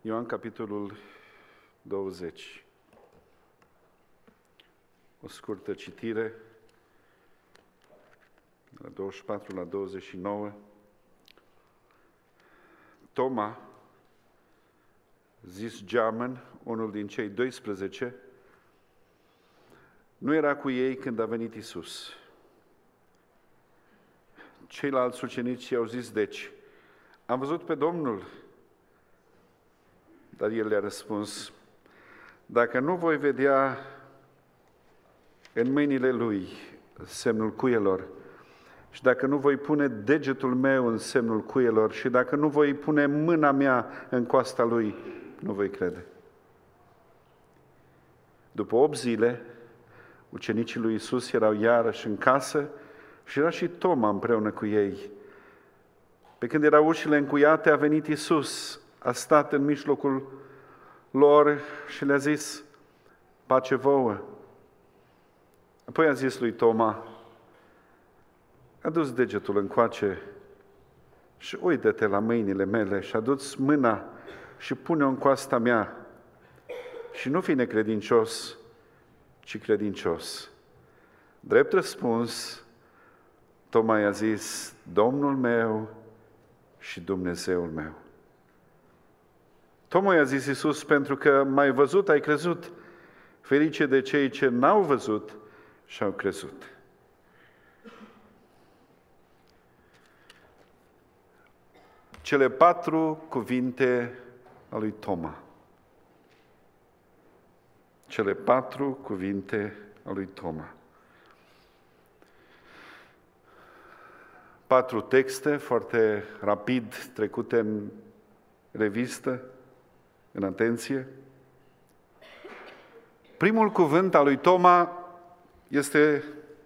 Ioan, capitolul 20. O scurtă citire, la 24 la 29. Toma, zis Geamăn, unul din cei 12, nu era cu ei când a venit Iisus. Ceilalți ucenici i-au zis, deci, am văzut pe Domnul. Dar el le-a răspuns, dacă nu voi vedea în mâinile lui semnul cuielor și dacă nu voi pune degetul meu în semnul cuielor și dacă nu voi pune mâna mea în coasta lui, nu voi crede. După 8 zile, ucenicii lui Iisus erau iarăși în casă și era și Toma împreună cu ei. Pe când erau ușile încuiate, a venit Iisus, a stat în mijlocul lor și le-a zis, pace vouă. Apoi a zis lui Toma, adu-ți degetul încoace și uită-te la mâinile mele și adu-ți mâna și pune-o în coasta mea și nu fi necredincios, ci credincios. Drept răspuns, Toma i-a zis, Domnul meu și Dumnezeul meu. Toma i-a zis Iisus, pentru că m-ai văzut, ai crezut. Ferice de cei ce n-au văzut și au crezut. Cele 4 cuvinte ale lui Toma. Cele 4 cuvinte ale lui Toma. 4 texte foarte rapid trecute în revistă, în atenție. Primul cuvânt al lui Toma este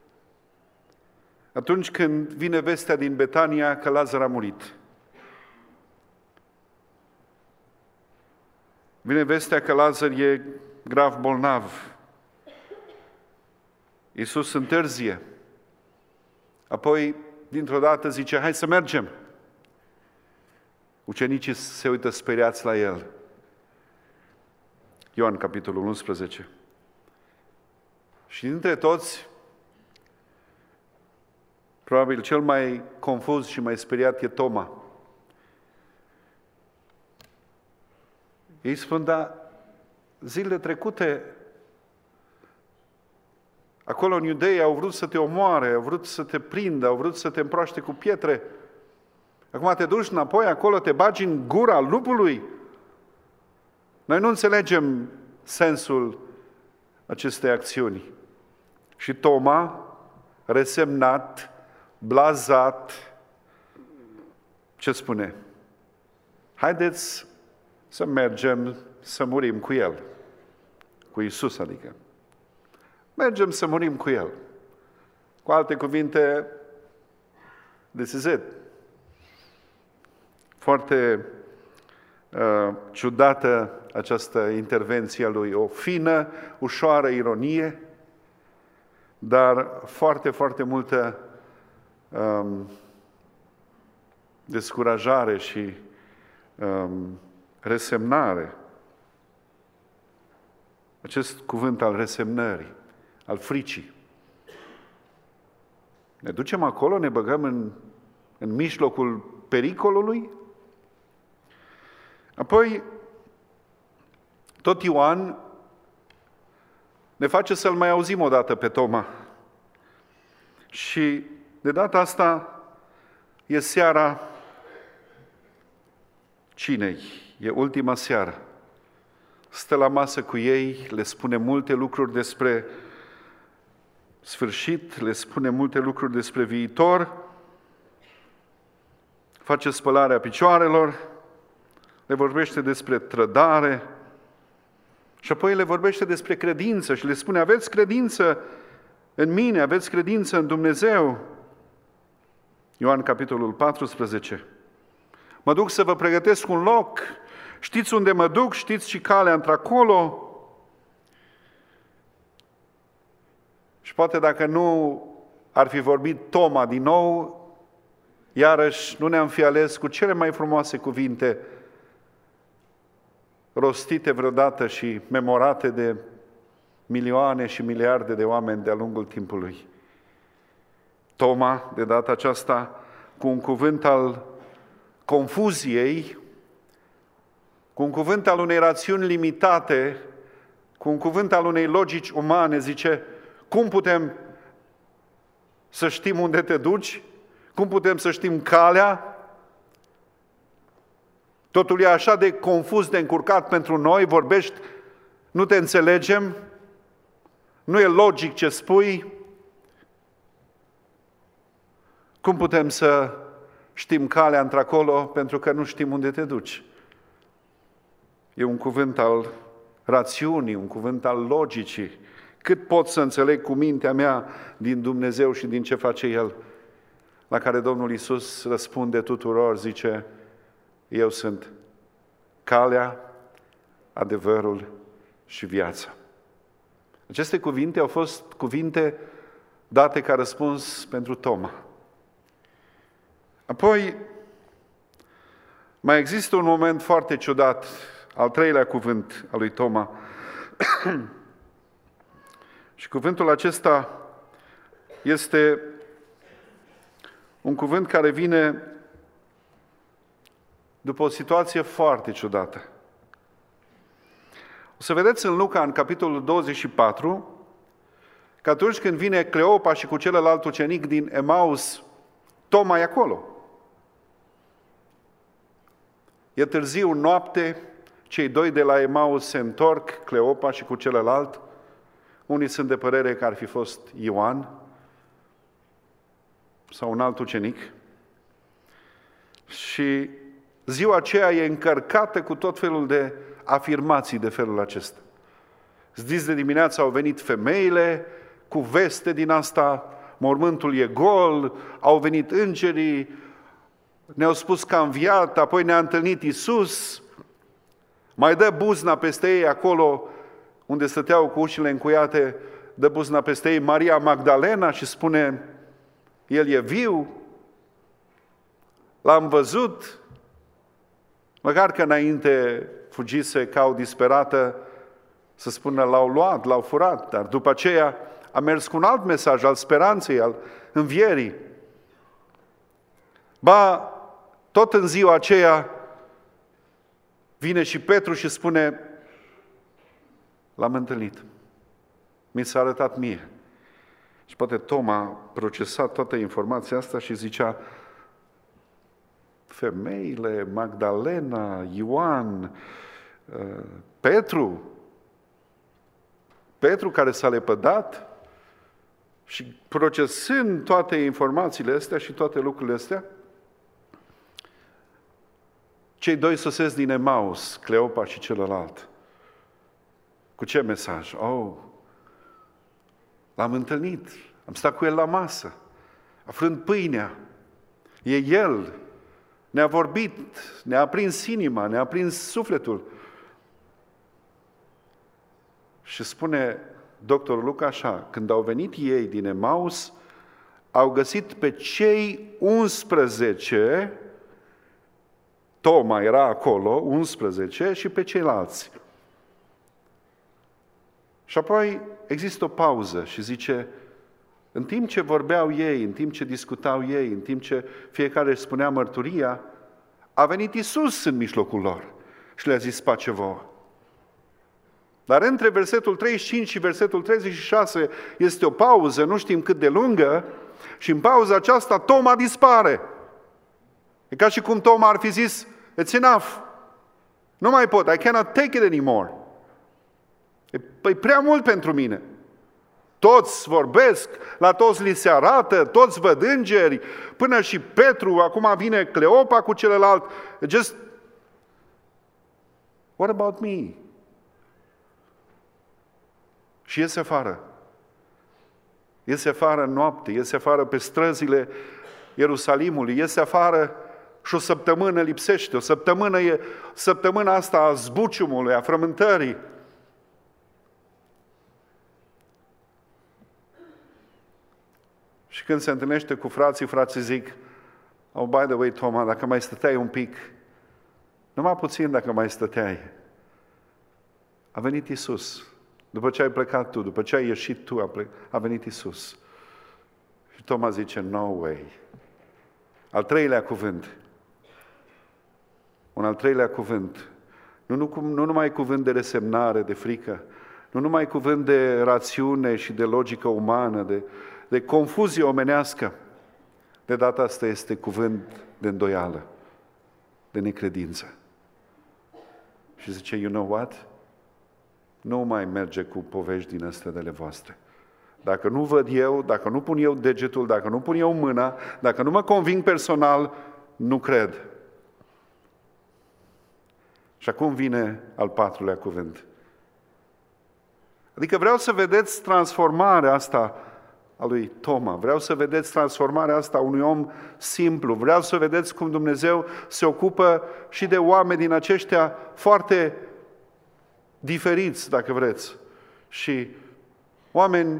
atunci când vine vestea din Betania că Lazar a murit. Vine vestea că Lazar e grav bolnav. Iisus întârzie. Apoi, dintr-o dată, zice, hai să mergem. Ucenicii se uită speriați la el. Ioan, capitolul 11. Și dintre toți, probabil cel mai confuz și mai speriat e Toma. Ei spun, dar zilele trecute, acolo în Iudeia au vrut să te omoare, au vrut să te prindă, au vrut să te împroaște cu pietre. Acum te duci înapoi, acolo te bagi în gura lupului. Noi nu înțelegem sensul acestei acțiuni. Și Toma, resemnat, blazat, ce spune? Haideți să mergem să murim cu El. Cu Iisus, adică. Mergem să murim cu El. Cu alte cuvinte, this is it. Foarte ciudată această intervenție a lui, o fină, ușoară ironie, dar foarte, foarte multă descurajare și resemnare. Acest cuvânt al resemnării, al fricii. Ne ducem acolo, ne băgăm în mijlocul pericolului. Apoi, tot Ioan ne face să-l mai auzim o dată pe Toma. Și de data asta e seara cinei, e ultima seară. Stă la masă cu ei, le spune multe lucruri despre sfârșit, le spune multe lucruri despre viitor, face spălarea picioarelor, le vorbește despre trădare și apoi le vorbește despre credință și le spune, aveți credință în mine, aveți credință în Dumnezeu. Ioan, capitolul 14. Mă duc să vă pregătesc un loc. Știți unde mă duc, știți și calea într-acolo. Și poate dacă nu ar fi vorbit Toma din nou, iarăși nu ne-am fi ales cu cele mai frumoase cuvinte rostite vreodată și memorate de milioane și miliarde de oameni de-a lungul timpului. Toma, de data aceasta, cu un cuvânt al confuziei, cu un cuvânt al unei rațiuni limitate, cu un cuvânt al unei logici umane, zice: cum putem să știm unde te duci? Cum putem să știm calea? Totul e așa de confuz, de încurcat pentru noi, vorbești, nu te înțelegem, nu e logic ce spui. Cum putem să știm calea într-acolo pentru că nu știm unde te duci? E un cuvânt al rațiunii, un cuvânt al logicii. Cât pot să înțeleg cu mintea mea din Dumnezeu și din ce face El? La care Domnul Iisus răspunde tuturor, zice: eu sunt calea, adevărul și viața. Aceste cuvinte au fost cuvinte date ca răspuns pentru Toma. Apoi, mai există un moment foarte ciudat, al treilea cuvânt al lui Toma. Și cuvântul acesta este un cuvânt care vine după o situație foarte ciudată. O să vedeți în Luca, în capitolul 24, că atunci când vine Cleopa și cu celălalt ucenic din Emaus, Toma e acolo. E târziu, noapte, cei doi de la Emaus se întorc, Cleopa și cu celălalt. Unii sunt de părere că ar fi fost Ioan sau un alt ucenic. Și ziua aceea e încărcată cu tot felul de afirmații de felul acesta. Zis de dimineață au venit femeile cu veste din asta, mormântul e gol, au venit îngerii, ne-au spus că a înviat, apoi ne-a întâlnit Iisus, mai dă buzna peste ei acolo unde stăteau cu ușile încuiate, dă buzna peste ei Maria Magdalena și spune: El e viu, l-am văzut, măcar că înainte fugise ca o disperată să spună l-au luat, l-au furat, dar după aceea a mers cu un alt mesaj al speranței, al învierii. Ba, tot în ziua aceea vine și Petru și spune: l-am întâlnit, mi s-a arătat mie. Și poate Toma a procesat toată informația asta și zicea: femeile, Magdalena, Ioan, Petru care s-a lepădat. Și procesând toate informațiile astea și toate lucrurile astea, cei doi sosesc din Emaus, Cleopa și celălalt. Cu ce mesaj? L-am întâlnit, am stat cu el la masă, a frânt pâinea, e el, ne-a vorbit, ne-a aprins inima, ne-a aprins sufletul. Și spune doctorul Luca așa: când au venit ei din Emaus, au găsit pe cei 11, Toma era acolo, 11, și pe ceilalți. Și apoi există o pauză și zice: în timp ce vorbeau ei, în timp ce discutau ei, în timp ce fiecare își spunea mărturia, a venit Iisus în mijlocul lor și le-a zis: pace vouă. Dar între versetul 35 și versetul 36 este o pauză, nu știm cât de lungă, și în pauza aceasta Toma dispare. E ca și cum Toma ar fi zis: it's enough, nu mai pot, I cannot take it anymore. E prea mult pentru mine. Toți vorbesc, la toți li se arată, toți văd îngeri, până și Petru, acum vine Cleopa cu celălalt. Just, what about me? Și iese afară. Iese afară în noapte, iese afară pe străzile Ierusalimului, iese afară și o săptămână lipsește. Săptămâna asta a zbuciumului, a frământării. Și când se întâlnește cu frații zic: oh, by the way, Toma, dacă mai stăteai un pic, numai puțin dacă mai stăteai, A venit Iisus. După ce ai plecat tu, după ce ai ieșit tu, a venit Iisus. Și Toma zice, no way. Al treilea cuvânt. Un al treilea cuvânt. Nu numai cuvânt de resemnare, de frică, nu numai cuvânt de rațiune și de logică umană, de confuzie omenească. De data asta este cuvânt de îndoială, de necredință. Și zice, you know what? Nu mai merge cu povești din astea de ale voastre. Dacă nu văd eu, dacă nu pun eu degetul, dacă nu pun eu mâna, dacă nu mă conving personal, nu cred. Și acum vine al patrulea cuvânt. Adică vreau să vedeți transformarea asta a lui Toma. Vreau să vedeți transformarea asta a unui om simplu. Vreau să vedeți cum Dumnezeu se ocupă și de oameni din aceștia foarte diferiți, dacă vreți. Și oameni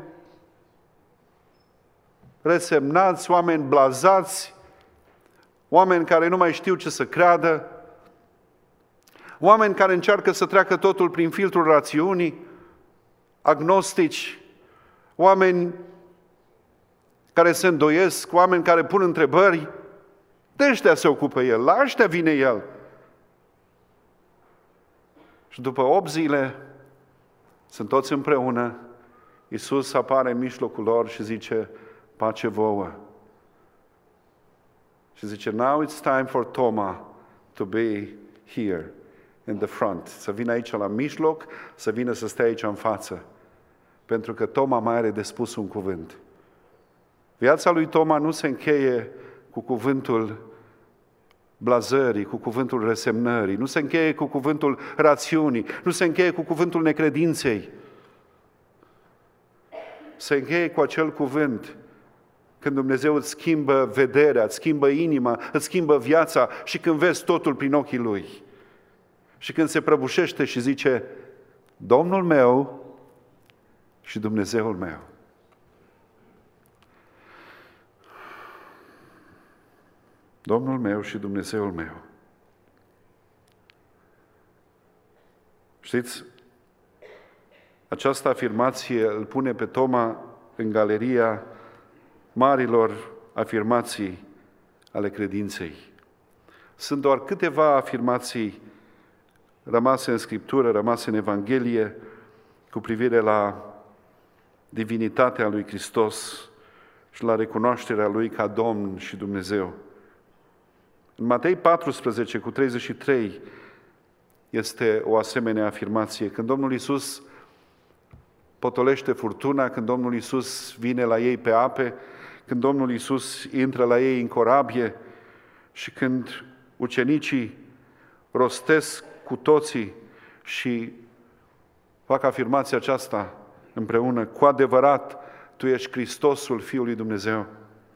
resemnați, oameni blazați, oameni care nu mai știu ce să creadă, oameni care încearcă să treacă totul prin filtrul rațiunii, agnostici, oameni care se îndoiesc, oameni care pun întrebări. De ăștia se ocupă el, la ăștia vine el. Și după 8 zile, sunt toți împreună, Iisus apare în mijlocul lor și zice, pace vouă. Și zice, now it's time for Toma to be here in the front. Să vină aici la mijloc, să vină să stea aici în față. Pentru că Toma mai are de spus un cuvânt. Viața lui Toma nu se încheie cu cuvântul blazării, cu cuvântul resemnării, nu se încheie cu cuvântul rațiunii, nu se încheie cu cuvântul necredinței. Se încheie cu acel cuvânt când Dumnezeu îți schimbă vederea, îți schimbă inima, îți schimbă viața și când vezi totul prin ochii Lui. Și când se prăbușește și zice, Domnul meu și Dumnezeul meu. Domnul meu și Dumnezeul meu. Știți, această afirmație îl pune pe Toma în galeria marilor afirmații ale credinței. Sunt doar câteva afirmații rămase în Scriptură, rămase în Evanghelie, cu privire la divinitatea lui Hristos și la recunoașterea Lui ca Domn și Dumnezeu. În Matei 14, cu 33, este o asemenea afirmație. Când Domnul Iisus potolește furtuna, când Domnul Iisus vine la ei pe ape, când Domnul Iisus intră la ei în corabie și când ucenicii rostesc cu toții și fac afirmația aceasta împreună, cu adevărat, Tu ești Hristosul Fiului Dumnezeu.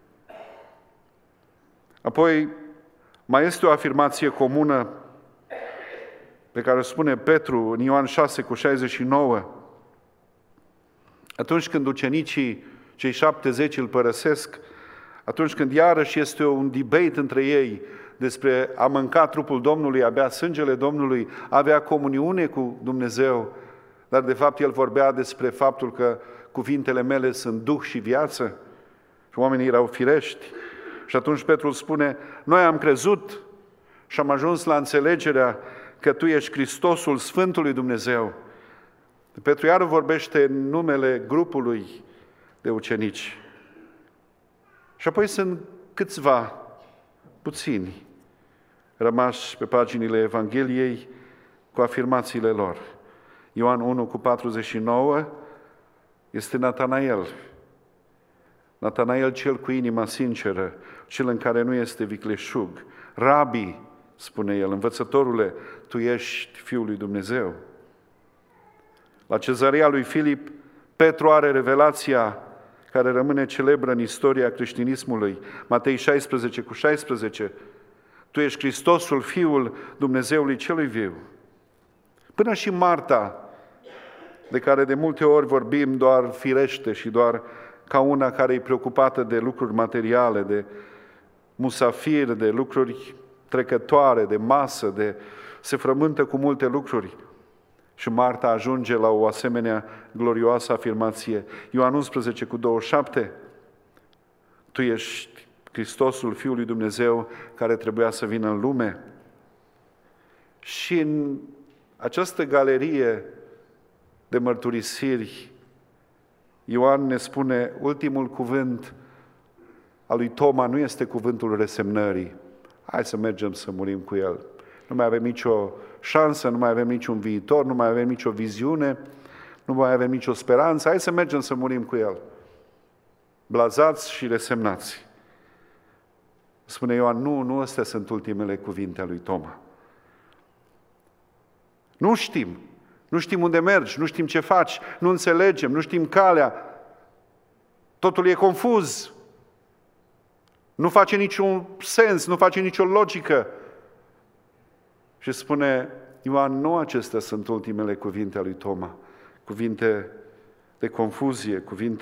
Apoi, mai este o afirmație comună pe care o spune Petru în Ioan 6, cu 69. Atunci când ucenicii, cei 70, îl părăsesc, atunci când iarăși este un debate între ei despre a mânca trupul Domnului, a bea sângele Domnului, a avea comuniune cu Dumnezeu, dar de fapt el vorbea despre faptul că cuvintele mele sunt duh și viață și oamenii erau firești. Și atunci Petru spune, noi am crezut și am ajuns la înțelegerea că Tu ești Hristosul Sfântului Dumnezeu. Petru iară vorbește în numele grupului de ucenici. Și apoi sunt câțiva, puțini, rămași pe paginile Evangheliei cu afirmațiile lor. Ioan 1, cu 49, este Natanael. Natanael cel cu inima sinceră, cel în care nu este vicleșug. Rabi, spune el, învățătorule, Tu ești Fiul lui Dumnezeu. La cezarea lui Filip, Petru are revelația care rămâne celebră în istoria creștinismului. Matei 16, cu 16, Tu ești Hristosul, Fiul Dumnezeului celui viu. Până și Marta, de care de multe ori vorbim doar firește și doar ca una care e preocupată de lucruri materiale, de musafir, de lucruri trecătoare, de masă, se frământă cu multe lucruri. Și Marta ajunge la o asemenea glorioasă afirmație. Ioan 11:27, Tu ești Hristosul, Fiul lui Dumnezeu, care trebuia să vină în lume. Și în această galerie de mărturisiri, Ioan ne spune, ultimul cuvânt al lui Toma nu este cuvântul resemnării. Hai să mergem să murim cu el. Nu mai avem nicio șansă, nu mai avem niciun viitor, nu mai avem nicio viziune, nu mai avem nicio speranță. Hai să mergem să murim cu el. Blazați și resemnați. Spune Ioan, nu astea sunt ultimele cuvinte ale lui Toma. Nu știm unde mergi, nu știm ce faci, nu înțelegem, nu știm calea. Totul e confuz. Nu face niciun sens, nu face nicio logică. Și spune Ioan, nu acestea sunt ultimele cuvinte ale lui Toma. Cuvinte de confuzie,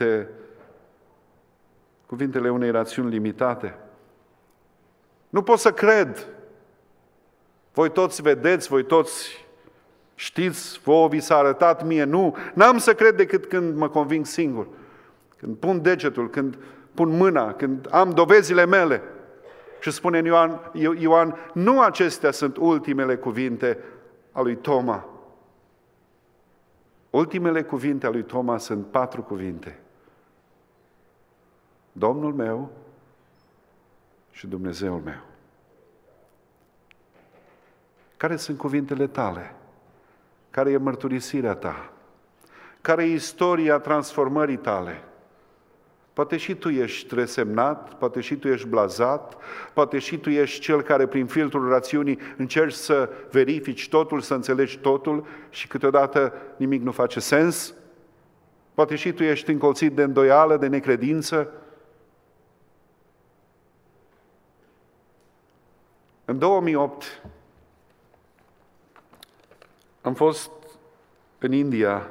cuvintele unei rațiuni limitate. Nu pot să cred. Voi toți vedeți, voi toți știți, vouă vi s-a arătat, mie nu. N-am să cred decât când mă conving singur. Când pun degetul, când pun mâna, când am dovezile mele. Și spune Ioan, nu acestea sunt ultimele cuvinte ale lui Toma. Ultimele cuvinte ale lui Toma sunt 4 cuvinte. Domnul meu și Dumnezeul meu. Care sunt cuvintele tale? Care e mărturisirea ta? Care e istoria transformării tale? Poate și tu ești resemnat, poate și tu ești blazat, poate și tu ești cel care prin filtrul rațiunii încerci să verifici totul, să înțelegi totul și câteodată nimic nu face sens. Poate și tu ești încolțit de îndoială, de necredință. În 2008 am fost în India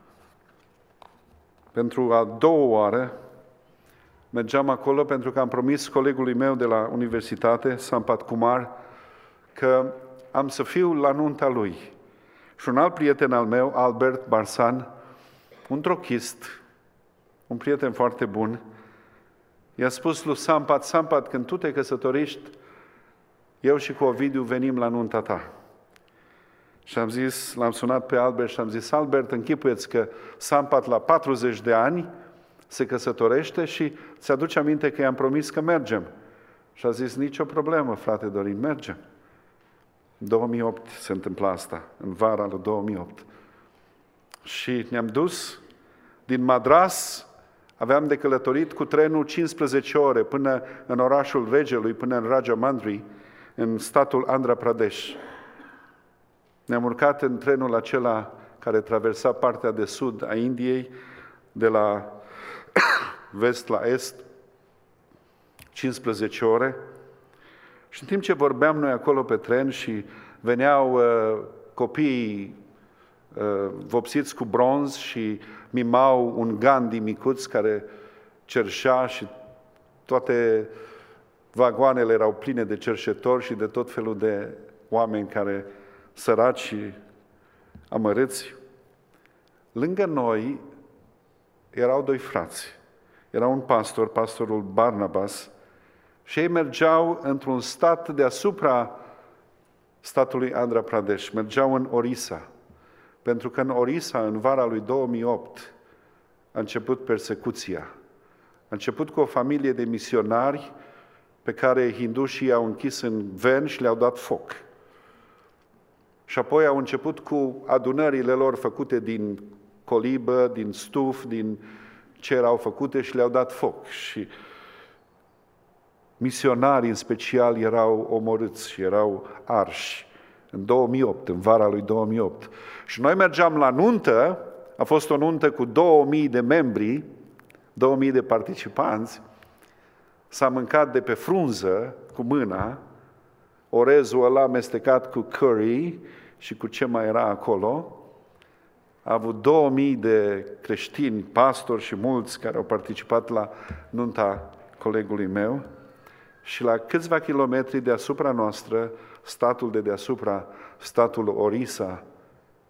pentru a 2-a oară. Mergeam acolo pentru că am promis colegului meu de la universitate, Sampat Kumar, că am să fiu la nunta lui. Și un alt prieten al meu, Albert Barsan, un trochist, un prieten foarte bun, i-a spus lui Sampat, când tu te căsătorești, eu și cu Ovidiu venim la nunta ta. Și am zis, l-am sunat pe Albert și am zis, Albert, închipuieți că Sampat la 40 de ani se căsătorește și ți-aduce aminte că i-am promis că mergem. Și a zis, nicio problemă, frate Dorin, mergem. În 2008 se întâmpla asta, în vara lui 2008. Și ne-am dus din Madras, aveam de călătorit cu trenul 15 ore până în orașul regelui, până în Rajahmundry, în statul Andhra Pradesh. Ne-am urcat în trenul acela care traversa partea de sud a Indiei, de la vest la est, 15 ore. Și în timp ce vorbeam noi acolo pe tren și veneau copiii vopsiți cu bronz și mimau un Gandhi micuț care cerșea și toate vagoanele erau pline de cerșetori și de tot felul de oameni care săraci și amărâți. Lângă noi erau 2 frați. Era un pastor, pastorul Barnabas, și ei mergeau într-un stat deasupra statului Andhra Pradesh, mergeau în Orissa. Pentru că în Orissa, în vara lui 2008, a început persecuția. A început cu o familie de misionari pe care hindușii au închis în ven și le-au dat foc. Și apoi au început cu adunările lor făcute din colibă, din stuf, din ce erau făcute și le-au dat foc. Și misionarii în special erau omorâți și erau arși în 2008, în vara lui 2008. Și noi mergeam la nuntă, a fost o nuntă cu 2000 de membri, 2000 de participanți, s-a mâncat de pe frunză cu mâna, orezul ăla amestecat cu curry și cu ce mai era acolo. A avut 2000 de creștini, pastori și mulți care au participat la nunta colegului meu și la câțiva kilometri deasupra noastră, statul de deasupra, statul Orissa,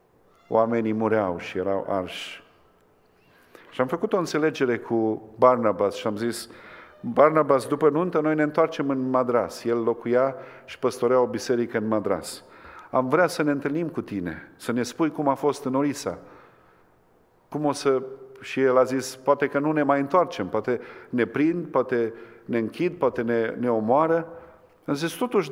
oamenii mureau și erau arși. Și am făcut o înțelegere cu Barnabas și am zis, Barnabas, după nuntă, noi ne întoarcem în Madras. El locuia și păstorea o biserică în Madras. Am vrea să ne întâlnim cu tine, să ne spui cum a fost în Orissa. Cum o să... Și el a zis, poate că nu ne mai întoarcem, poate ne prind, poate ne închid, poate ne omoară. Am zis, totuși,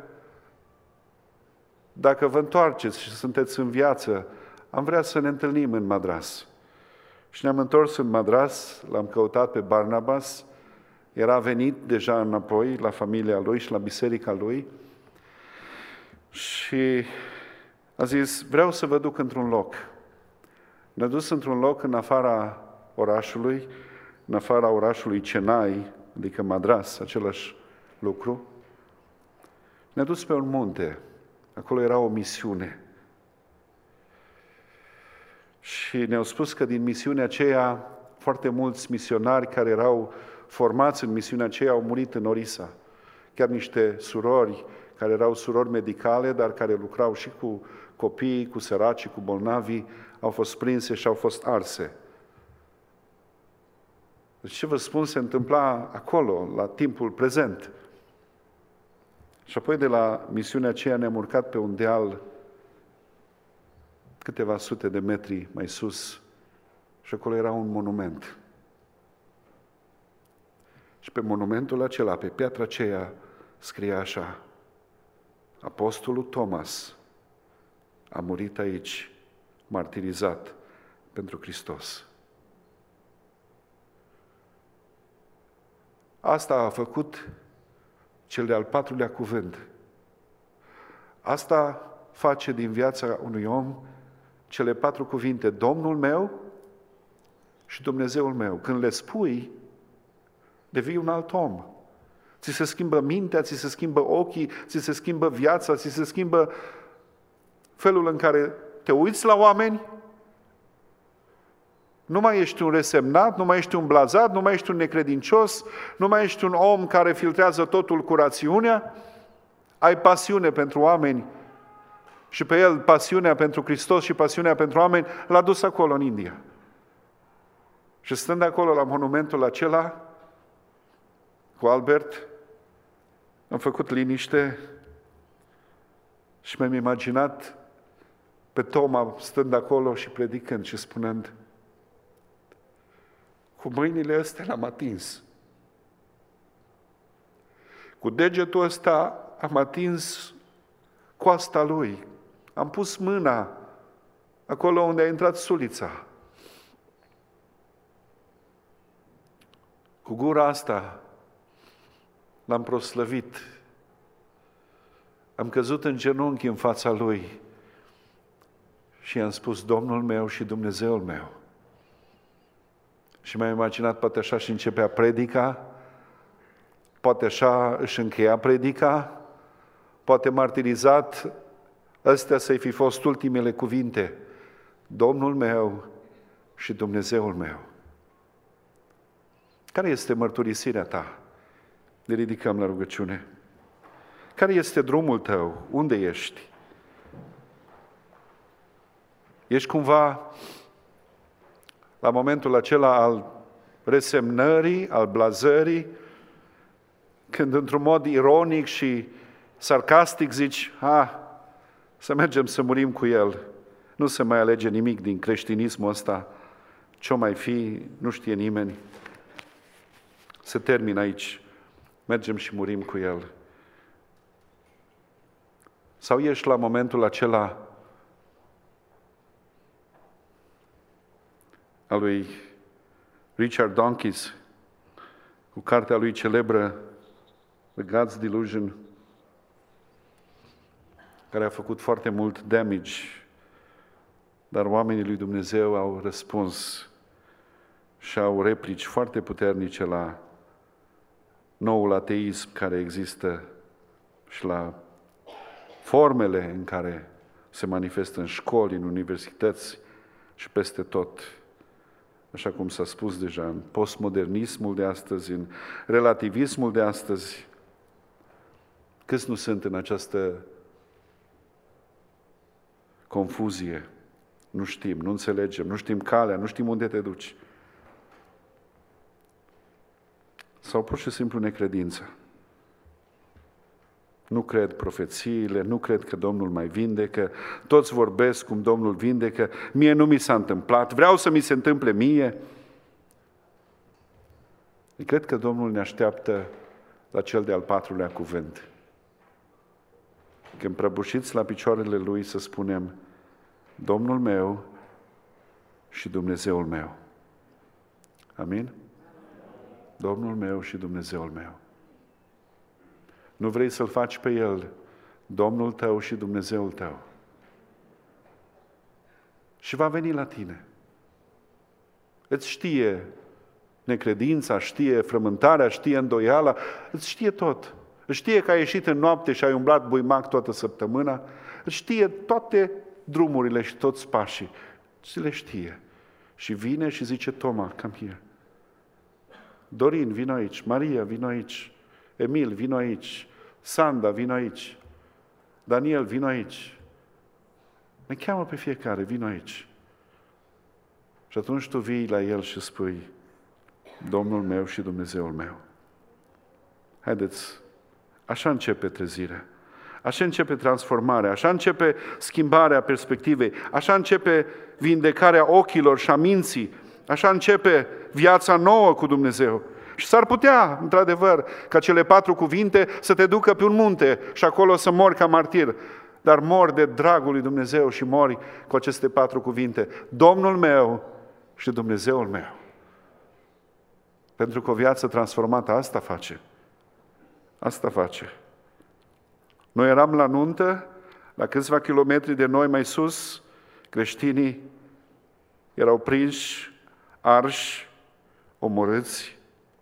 dacă vă întoarceți și sunteți în viață, am vrea să ne întâlnim în Madras. Și ne-am întors în Madras, l-am căutat pe Barnabas, era venit deja înapoi la familia lui și la biserica lui și a zis, vreau să vă duc într-un loc. Ne-a dus într-un loc în afara orașului, în afara orașului Chennai, adică Madras, același lucru. Ne-a dus pe un munte, acolo era o misiune. Și ne-au spus că din misiunea aceea, foarte mulți misionari care erau formați în misiunea aceea au murit în Orissa. Chiar niște surori care erau surori medicale, dar care lucrau și cu copiii, cu săracii, cu bolnavii, au fost prinse și au fost arse. Deci ce vă spun, se întâmpla acolo, la timpul prezent. Și apoi de la misiunea aceea ne-am urcat pe un deal câteva sute de metri mai sus și acolo era un monument. Și pe monumentul acela, pe piatra aceea, scria așa, Apostolul Thomas a murit aici, martirizat pentru Hristos. Asta a făcut cel de-al patrulea cuvânt. Asta face din viața unui om cele 4 cuvinte, Domnul meu și Dumnezeul meu. Când le spui, devii un alt om. Ți se schimbă mintea, ți se schimbă ochii, ți se schimbă viața, ți se schimbă felul în care te uiți la oameni. Nu mai ești un resemnat, nu mai ești un blazat, nu mai ești un necredincios, nu mai ești un om care filtrează totul cu rațiunea. Ai pasiune pentru oameni și pe el pasiunea pentru Hristos și pasiunea pentru oameni l-a dus acolo în India. Și stând acolo la monumentul acela, cu Albert, am făcut liniște și mi-am imaginat pe Toma stând acolo și predicând și spunând, cu mâinile astea l-am atins. Cu degetul ăsta am atins coasta lui. Am pus mâna acolo unde a intrat sulița. Cu gura asta l-am proslăvit. Am căzut în genunchi în fața lui și i-am spus, Domnul meu și Dumnezeul meu. Și mi-am imaginat, poate așa și începea predica, poate așa își încheia predica, poate martirizat, astea să-i fi fost ultimele cuvinte, Domnul meu și Dumnezeul meu. Care este mărturisirea ta? Ne ridicăm la rugăciune. Care este drumul tău? Unde ești? Ești cumva la momentul acela al resemnării, al blazării, când într-un mod ironic și sarcastic zici, să mergem să murim cu el. Nu se mai alege nimic din creștinismul ăsta. Ce-o mai fi, nu știe nimeni. Se termină aici. Mergem și murim cu el. Sau ești la momentul acela al lui Richard Dawkins, cu cartea lui celebră The God's Delusion, care a făcut foarte mult damage, dar oamenii lui Dumnezeu au răspuns și au replici foarte puternice la noul ateism care există și la formele în care se manifestă în școli, în universități și peste tot. Așa cum s-a spus deja, în postmodernismul de astăzi, în relativismul de astăzi, câți nu sunt în această confuzie? Nu știm, nu înțelegem, nu știm calea, nu știm unde te duci. Sau pur și simplu necredință. Nu cred profețiile, nu cred că Domnul mai vindecă, toți vorbesc cum Domnul vindecă, mie nu mi s-a întâmplat, vreau să mi se întâmple mie. Cred că Domnul ne așteaptă la cel de-al 4-lea cuvânt. Când prăbușiți la picioarele Lui să spunem, Domnul meu și Dumnezeul meu. Amin? Domnul meu și Dumnezeul meu. Nu vrei să-L faci pe El, Domnul tău și Dumnezeul tău. Și va veni la tine. Îți știe necredința, știe frământarea, știe îndoiala, îți știe tot. Îți știe că ai ieșit în noapte și ai umblat buimac toată săptămâna, îți știe toate drumurile și toți pașii. Ți le știe. Și vine și zice, Toma, come here. Dorin, vino aici. Maria, vino aici. Emil, vino aici. Sanda, vino aici. Daniel, vino aici. Ne cheamă pe fiecare, vino aici. Și atunci tu vii la El și spui, Domnul meu și Dumnezeul meu. Haideți, așa începe trezirea. Așa începe transformarea, așa începe schimbarea perspectivei, așa începe vindecarea ochilor și a minții, așa începe viața nouă cu Dumnezeu. Și s-ar putea, într-adevăr, ca cele 4 cuvinte să te ducă pe un munte și acolo să mori ca martir, dar mori de dragul lui Dumnezeu și mori cu aceste 4 cuvinte. Domnul meu și Dumnezeul meu. Pentru că o viață transformată asta face. Asta face. Noi eram la nuntă, la câțiva kilometri de noi mai sus, creștinii erau prinși, arși, omorâți.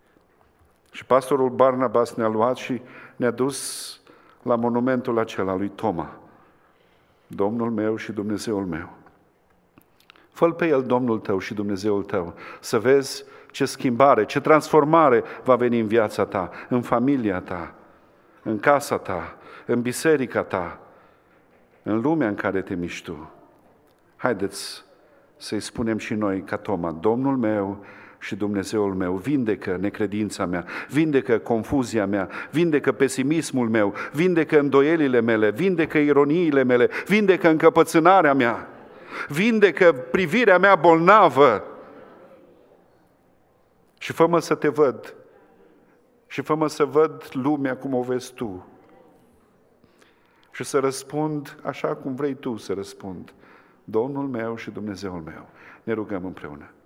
Și pastorul Barnabas ne-a luat și ne-a dus la monumentul acela lui Toma. Domnul meu și Dumnezeul meu. Fă-L pe El Domnul tău și Dumnezeul tău, să vezi ce schimbare, ce transformare va veni în viața ta, în familia ta, în casa ta, în biserica ta, în lumea în care te miști tu. Haideți să-i spunem și noi ca Toma, Domnul meu și Dumnezeul meu, vindecă necredința mea, vindecă confuzia mea, vindecă pesimismul meu, vindecă îndoielile mele, vindecă ironiile mele, vindecă încăpățânarea mea, vindecă privirea mea bolnavă și fă-mă să te văd și fă-mă să văd lumea cum o vezi tu și să răspund așa cum vrei tu să răspund. Domnul meu și Dumnezeul meu. Ne rugăm împreună.